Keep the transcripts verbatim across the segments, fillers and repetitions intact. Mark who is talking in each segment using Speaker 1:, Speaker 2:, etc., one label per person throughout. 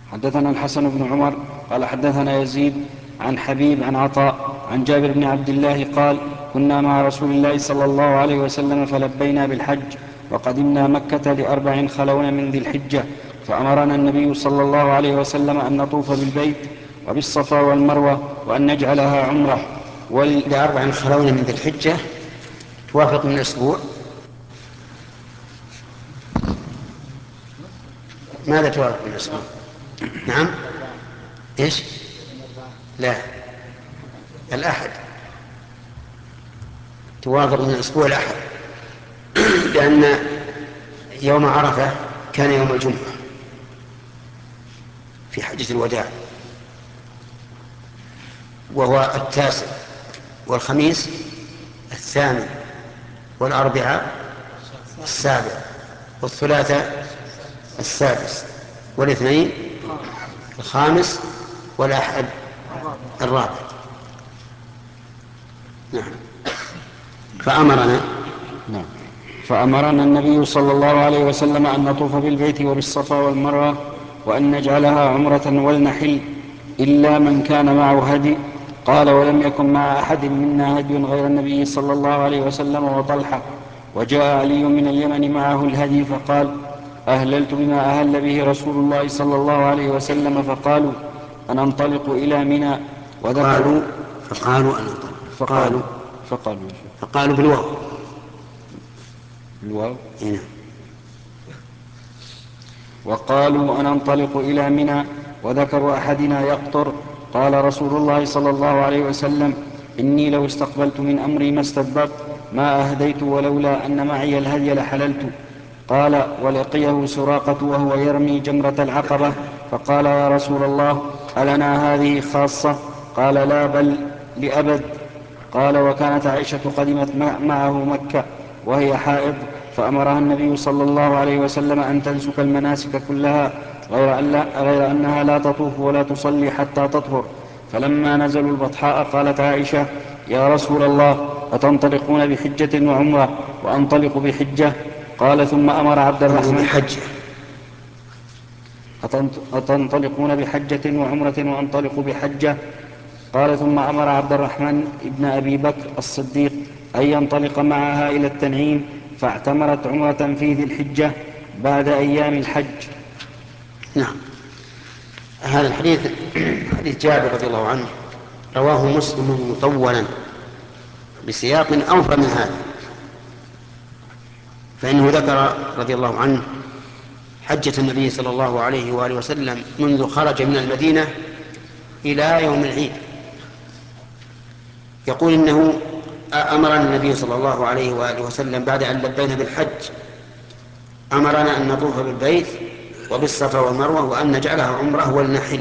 Speaker 1: حدثنا الحسن بن عمر قال حدثنا يزيد عن حبيب عن عطاء عن جابر بن عبد الله قال كنا مع رسول الله صلى الله عليه وسلم فلبينا بالحج وقدمنا مكة لأربع خلون من ذي الحجة فأمرنا النبي صلى الله عليه وسلم أن نطوف بالبيت وبالصفا والمروة وأن نجعلها عمرة.
Speaker 2: لأربع خلون من ذي الحجة توافق من أسبوع. ماذا توافق من أسبوع؟ نعم إيش؟ لا، الأحد توافق من أسبوع الأحد لأن يوم عرفة كان يوم الجمعة في حجة الوداع، وهو التاسع، والخميس الثامن، والأربعاء السابع، والثلاثاء السادس، والاثنين الخامس، والأحد الرابع. نعم. فأمرنا
Speaker 1: نعم. فأمرنا النبي صلى الله عليه وسلم أن نطوف بالبيت وبالصفا والمروة وأن نجعلها عمرة ولنحل إلا من كان معه هدي. قال ولم يكن مع أحد منا هدي غير النبي صلى الله عليه وسلم وطلحة. وجاء علي من اليمن معه الهدي فقال أهللت بما أهل به رسول الله صلى الله عليه وسلم. فقالوا أننطلق إلى منى
Speaker 2: فقالوا فقالوا أن
Speaker 1: فقالوا فقالوا
Speaker 2: فقالوا بالواو
Speaker 1: الواو
Speaker 2: هنا.
Speaker 1: وقالوا أننطلق إلى منى وذكر أحدنا يقطر. قال رسول الله صلى الله عليه وسلم إني لو استقبلت من أمري ما استدبرت ما أهديت ولولا أن معي الهدي لحللت. قال ولقيه سراقة وهو يرمي جمرة العقبة فقال يا رسول الله ألنا هذه خاصة؟ قال لا بل لأبد. قال وكانت عائشة قدمت معه مكة وهي حائض فأمرها النبي صلى الله عليه وسلم أن تنسك المناسك كلها غير, أن لا غير أنها لا تطوف ولا تصلي حتى تطهر. فلما نزلوا البطحاء قالت عائشة يا رسول الله أتنطلقون بحجة وعمرة وأنطلق بحجة؟ قال ثم أمر عبد الرحمن
Speaker 2: بحجة
Speaker 1: أتنطلقون بحجة وعمرة وأنطلق بحجة؟ قال ثم أمر عبد الرحمن ابن أبي بكر الصديق أن ينطلق معها إلى التنعيم فاعتمرت عمرة في ذي الحجة بعد أيام الحج.
Speaker 2: نعم. هذا الحديث حديث جابر رضي الله عنه رواه مسلم مطولا بسياق أوفى من هذا، فإنه ذكر رضي الله عنه حجة النبي صلى الله عليه وآله وسلم منذ خرج من المدينة إلى يوم العيد. يقول إنه أمرنا النبي صلى الله عليه وآله وسلم بعد أن لبينا بالحج أمرنا أن نطوف بالبيت وبالصفا والمروة وأن نجعلها عمرة ولنحل،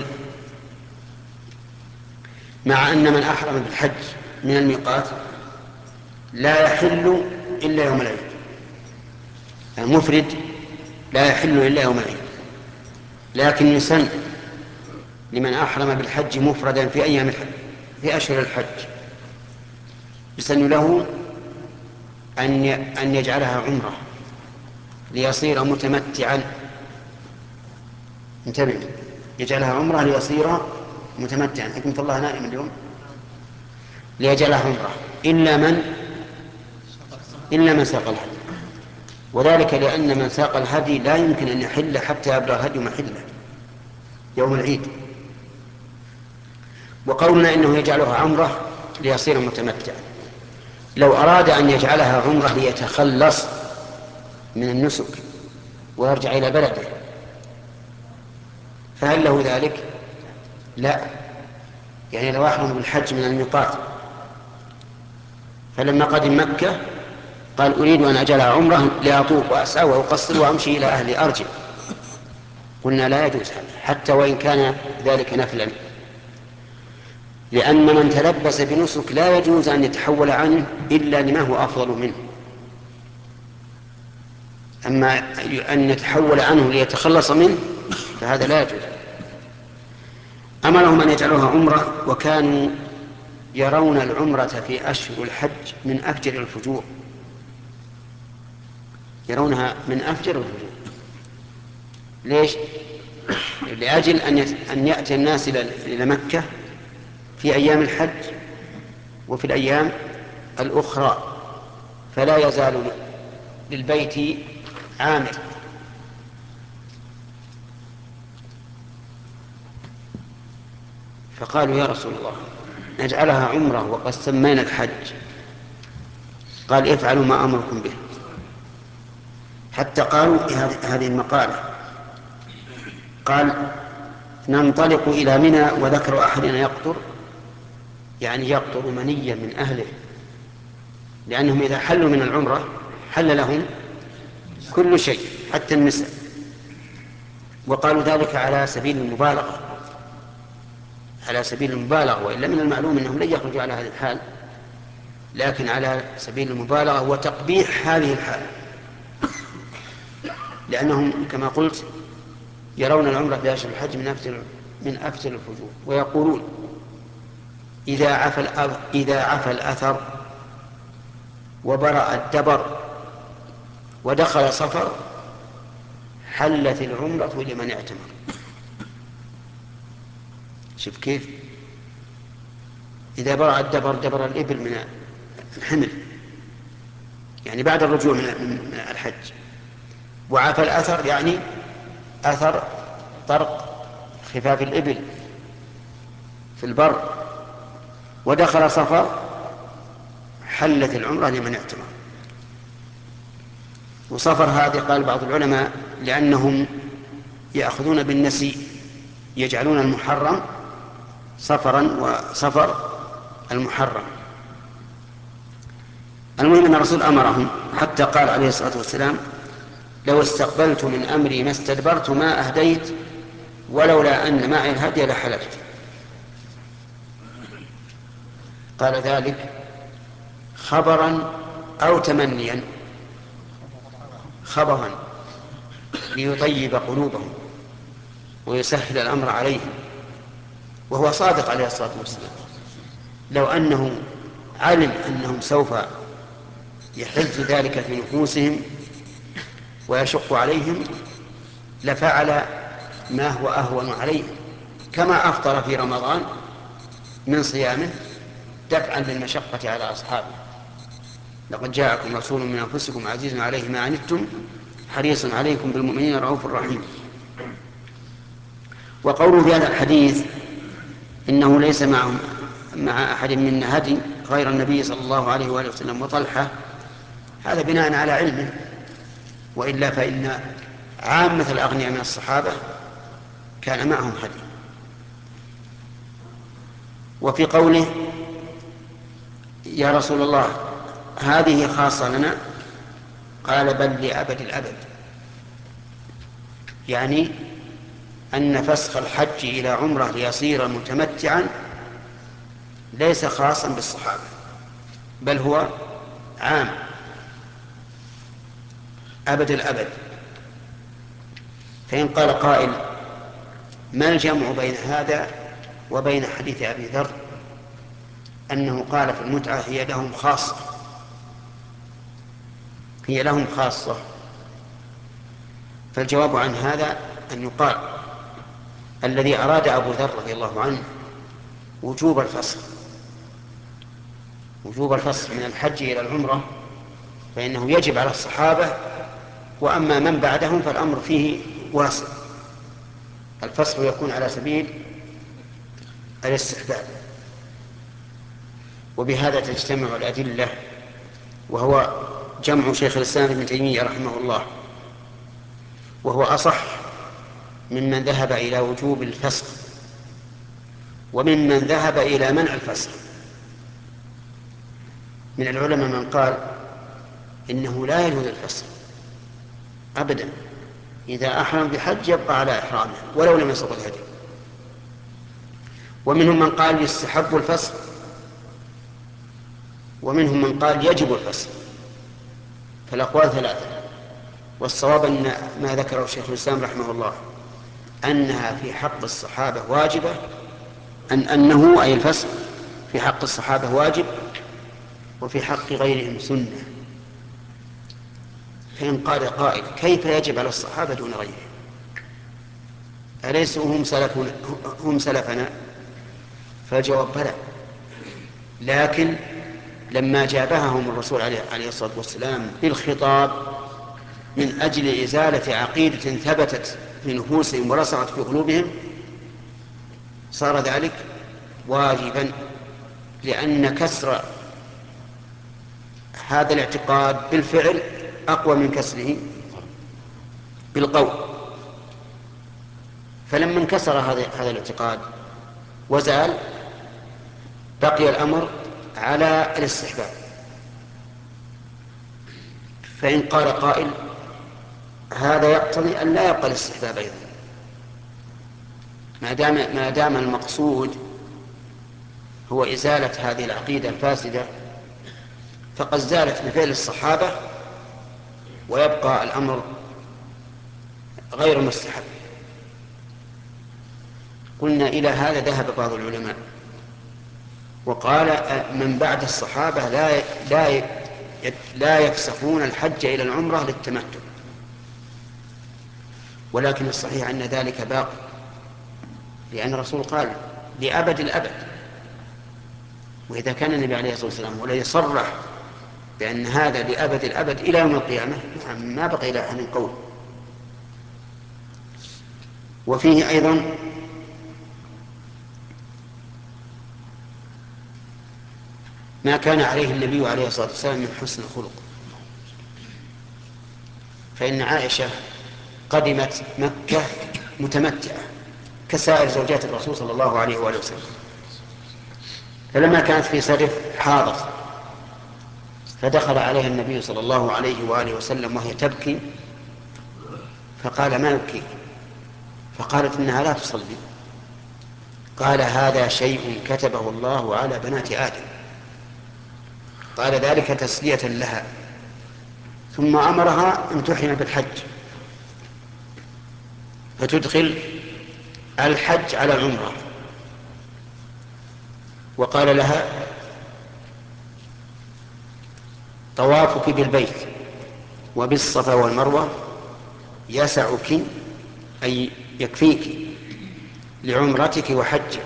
Speaker 2: مع أن من أحرم بالحج من الميقات لا يحل إلا يوم العيد، المفرد لا يحل إلا يوم العيد، لكن يسن لمن أحرم بالحج مفردا في أيام الحج في أشهر الحج يسن له أن أن يجعلها عمرة ليصير متمتعا. انتبه، يجعلها عمرة ليصير متمتعا. حكمة الله نائم اليوم. ليجعلها عمرة إلا من إلا من ساق الهدي، وذلك لأن من ساق الهدي لا يمكن أن يحل حتى يبلغ الهدي محله يوم العيد. وقولنا إنه يجعلها عمرة ليصير متمتعا، لو أراد أن يجعلها عمرة ليتخلص من النسك ويرجع إلى بلده فهل له ذلك؟ لا. يعني لو أحرم بالحج من الميقات فلما قدم مكة قال أريد أن أجعلها عمرة لأطوف وأسعى وأقصر وأمشي إلى أهلي أرجع، قلنا لا يجوز حتى وإن كان ذلك نفلا، لأن من تلبس بنسك لا يجوز أن يتحول عنه إلا لما هو أفضل منه، أما أن يتحول عنه ليتخلص منه فهذا لا يجوز. أمرهم أن يجعلوها عمرة، وكانوا يرون العمرة في أشهر الحج من أفجر الفجور، يرونها من أفجر الفجور. ليش؟ لأجل أن يأتي الناس إلى مكة في أيام الحج وفي الأيام الأخرى، فلا يزال للبيت عامر. فقالوا يا رسول الله نجعلها عمرة وقد سمينا الحج. قال افعلوا ما أمركم به. حتى قالوا هذه المقالة، قال ننطلق إلى منى وذكر أحدنا يقطر، يعني يقطر منيا من أهله، لأنهم إذا حلوا من العمرة حل لهم كل شيء حتى النساء. وقالوا ذلك على سبيل المبالغة، على سبيل المبالغة، وإلا من المعلوم أنهم لن يخرجوا على هذه الحال، لكن على سبيل المبالغة وتقبيح هذه الحال، لأنهم كما قلت يرون العمرة في أشهر الحج من أفضل من أفضل الفجور. ويقولون إذا عفى إذا عفى الأثر وبرأ الدبر ودخل صفر حلت العمرة لمن اعتمر. شوف كيف، إذا برأ الدبر دبر الإبل من الحمل، يعني بعد الرجوع من الحج، وعفى الأثر يعني أثر طرق خفاف الإبل في البر، ودخل صفر حلت العمرة لمن اعتمر. وصفر هذه قال بعض العلماء لأنهم يأخذون بالنسي، يجعلون المحرم صفرا وصفر المحرم. المهم أن الرسول أمرهم حتى قال عليه الصلاة والسلام لو استقبلت من أمري ما استدبرت ما أهديت ولولا أن معي الهدي لحللت. قال ذلك خبرا أو تمنيا؟ خبرا ليطيب قلوبهم ويسهل الأمر عليهم، وهو صادق عليه الصلاة والسلام. لو أنه علم أنهم سوف يحز ذلك في نفوسهم ويشق عليهم لفعل ما هو أهون عليهم، كما أفطر في رمضان من صيامه دفعا للمشقة على أصحابه. لقد جاءكم رسول من أنفسكم عزيز عليه ما عنتم حريص عليكم بالمؤمنين رؤوف رحيم. وقوله في هذا الحديث إنه ليس معهم مع أحد منا هدي غير النبي صلى الله عليه وآله وسلم وطلحة، هذا بناء على علمه، وإلا فإن عامة الأغنياء من الصحابة كان معهم هدي. وفي قوله يا رسول الله هذه خاصة لنا، قال بل لأبد الأبد، يعني أن فسخ الحج إلى عمرة ليصير متمتعا ليس خاصا بالصحابة، بل هو عام أبد الأبد. فإن قال قائل ما الجمع بين هذا وبين حديث أبي ذر أنه قال في المتعة هي لهم خاصة، هي لهم خاصة؟ فالجواب عن هذا أن يقال الذي أراد أبو ذر رضي الله عنه وجوب الفصل، وجوب الفصل من الحج إلى العمرة، فإنه يجب على الصحابة، وأما من بعدهم فالأمر فيه واسع. الفصل يكون على سبيل الاستحباب. وبهذا تجتمع الأدلة، وهو جمع شيخ الإسلام ابن تيمية رحمه الله، وهو أصح ممن ذهب إلى وجوب الفسخ وممن ذهب إلى منع الفسخ. من العلماء من قال إنه لا يجوز الفسخ أبدا، إذا أحرم بحج يبقى على إحرامه ولو لم يسق الهدي. ومنهم من قال يستحب الفسخ، ومنهم من قال يجب الفسخ. فالأقوال ثلاثة، والصواب أن ما ذكره شيخ الإسلام رحمه الله أنها في حق الصحابة واجبة، أن أنه أي الفسخ في حق الصحابة واجب وفي حق غيرهم سنة. فإن قال قائل كيف يجب على الصحابة دون غيرهم؟ أليسوا هم سلفنا هم سلفنا؟ فالجواب بلى، لكن لما جابههم الرسول عليه الصلاة والسلام بالخطاب من أجل إزالة عقيدة ثبتت في نفوسهم ورسخت في قلوبهم صار ذلك واجبا، لأن كسر هذا الاعتقاد بالفعل أقوى من كسره بالقول. فلما انكسر هذا الاعتقاد وزال بقي الأمر على الاستحباب. فإن قال قائل هذا يقتضي أن لا يبقى الاستحباب أيضا، ما دام ما دام المقصود هو إزالة هذه العقيدة الفاسدة فقد زالت بفعل الصحابة ويبقى الأمر غير مستحب. قلنا إلى هذا ذهب بعض العلماء وقال من بعد الصحابة لا لا لا يفسخون الحج إلى العمرة للتمتع، ولكن الصحيح أن ذلك باقي، لأن الرسول قال لأبد الأبد. وإذا كان النبي عليه الصلاة والسلام ولا يصرح بأن هذا لأبد الأبد إلى يوم القيامة ما بقي له من قول. وفيه أيضا ما كان عليه النبي عليه الصلاة والسلام من حسن الخلق، فإن عائشة قدمت مكة متمتعة كسائر زوجات الرسول صلى الله عليه وآله وسلم، فلما كانت في سرف حاضت فدخل عليها النبي صلى الله عليه وآله وسلم وهي تبكي فقال ما يبكي؟ فقالت إنها لا تصلي. قال هذا شيء كتبه الله على بنات آدم، قال ذلك تسلية لها، ثم أمرها أن تحرم بالحج فتدخل الحج على العمرة، وقال لها طوافك بالبيت وبالصفا والمروة يسعك أي يكفيك لعمرتك وحجك.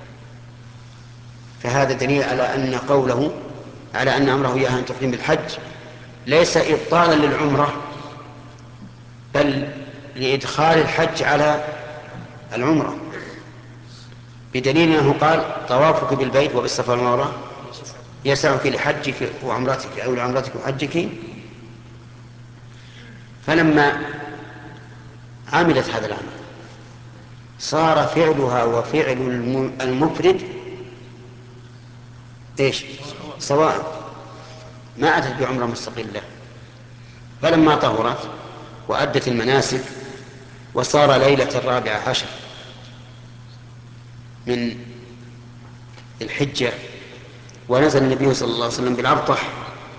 Speaker 2: فهذا دليل على أن قوله على أن أمره إياها أن تحرم بالحج ليس إبطالا للعمرة بل لإدخال الحج على العمرة، بدليل أنه قال طوافك بالبيت وبالصفا والمروة يسعك لحجك وعمرتك أو لعمرتك وحجك. فلما عملت هذا العمل صار فعلها وفعل المفرد ايش سواء، ما أتت بعمرة مستقلة. فلما طهرت وأدت المناسك وصار ليلة الرابعة عشر من الحجة ونزل النبي صلى الله عليه وسلم بالأبطح،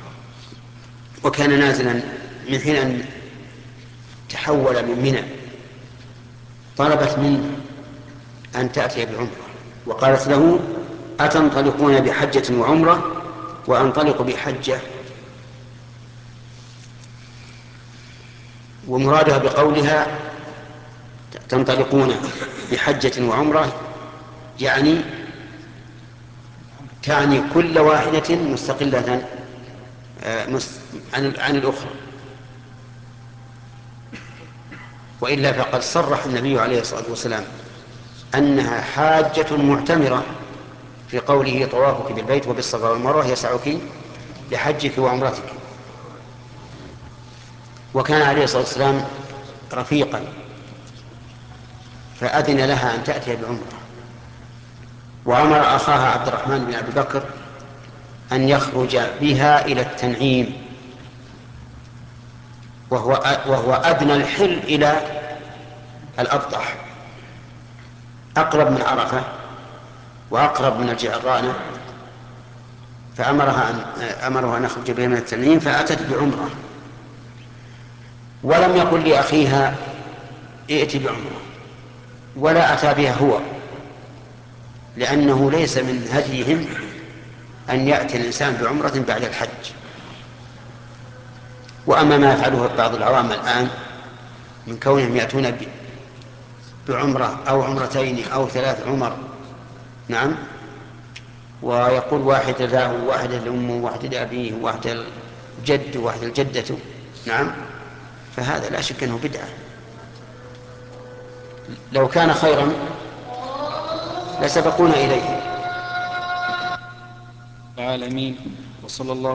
Speaker 2: وكان نازلا من حين أن تحول من منى، طلبت منه أن تأتي بعمرة وقالت له أتنطلقون بحجة وعمرة وأنطلق بحجة؟ ومرادها بقولها تنطلقون بحجة وعمرة يعني تعني كل واحدة مستقلة عن الأخرى، وإلا فقد صرح النبي عليه الصلاة والسلام أنها حاجة معتمرة في قوله طوافك بالبيت وبالصفا والمروة يسعك لحجك وعمرتك. وكان عليه الصلاة والسلام رفيقا فأذن لها أن تأتي بعمرة، وأمر أخاها عبد الرحمن بن أبي بكر أن يخرج بها إلى التنعيم، وهو وهو أدنى الحل إلى الأبطح، أقرب من عرفة وأقرب من الجعرانة، فأمرها أن أمرها أن يخرج بها من التنعيم فأتت بعمرة. ولم يقل لأخيها ائت بعمرة ولا أتى بها هو، لأنه ليس من هديهم أن يأتي الإنسان بعمرة بعد الحج. وأما ما يفعله بعض العوام الآن من كونهم يأتون بعمرة أو عمرتين أو ثلاث عمر، نعم، ويقول واحدة له واحدة لأمه واحدة لأبيه واحدة الجد واحدة الجدة، نعم، فهذا لا شك أنه بدعة. لو كان خيرا لسبقونا إليه.
Speaker 1: العالمين، وصلى الله